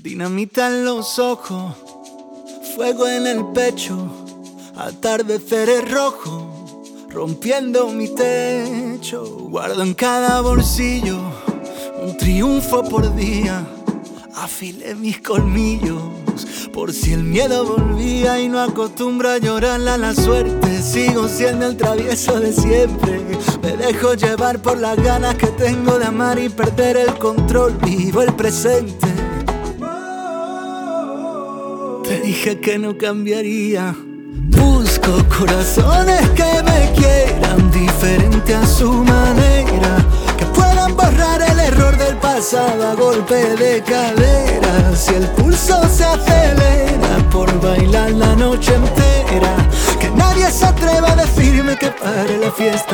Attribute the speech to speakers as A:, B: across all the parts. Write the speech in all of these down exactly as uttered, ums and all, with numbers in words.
A: Dinamita en los ojos, fuego en el pecho, atardeceres rojos, rompiendo mi techo. Guardo en cada bolsillo un triunfo por día, afilé mis colmillos por si el miedo volvía. Y no acostumbro a llorarle a la suerte, sigo siendo el travieso de siempre. Me dejo llevar por las ganas que tengo de amar y perder el control. Vivo el presente. Te dije que no cambiaría. Busco corazones que me quieran diferente a su manera, que puedan borrar el error del pasado a golpe de cadera. Si el pulso se acelera por bailar la noche entera, que nadie se atreva a decirme que pare la fiesta.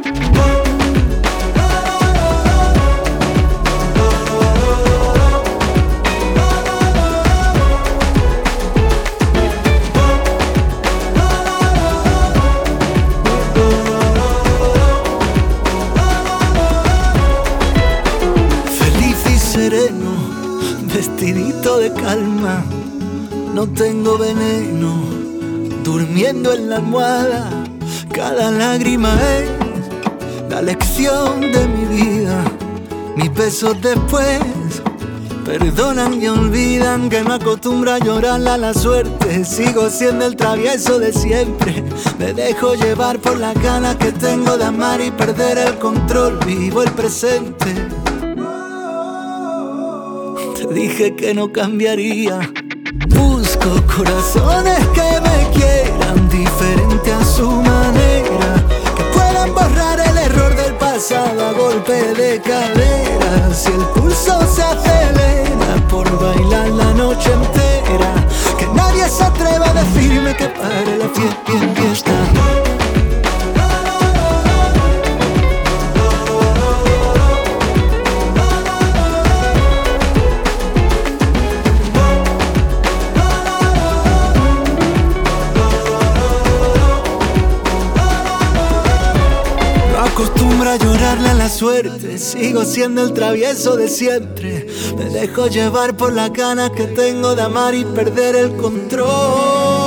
A: Sereno, vestidito de calma, no tengo veneno, durmiendo en la almohada. Cada lágrima es la lección de mi vida. Mis besos después perdonan y olvidan. Que no acostumbro a llorarle a la suerte, sigo siendo el travieso de siempre. Me dejo llevar por las ganas que tengo de amar y perder el control. Vivo el presente. Te dije que no cambiaría. Busco corazones que me quieran diferente a su manera, que puedan borrar el error del pasado a golpe de cadera. Si el pulso se acelera por bailar la noche entera, que nadie se atreva a decirme que pare la fiesta. Acostumbro a llorarle a la suerte, sigo siendo el travieso de siempre. Me dejo llevar por las ganas que tengo de amar y perder el control.